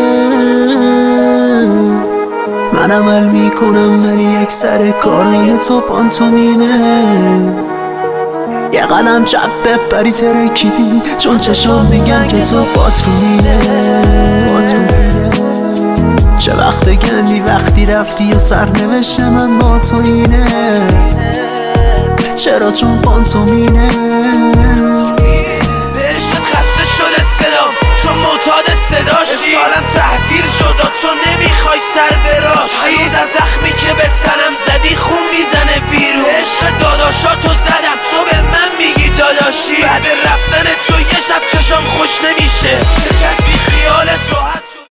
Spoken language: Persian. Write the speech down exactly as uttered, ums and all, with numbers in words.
من عمل میکنم ولی اکثر کارهای تو پانتومیمه. یه قدم چپ بپری ترکیدی چون چشام میگن که تو باترومینه. چه وقت گندی وقتی رفتی و سرنوشت من با تو اینه. چرا چون پانتومینه. به عشقت خسته شده صدام چون معتاد صداش سالم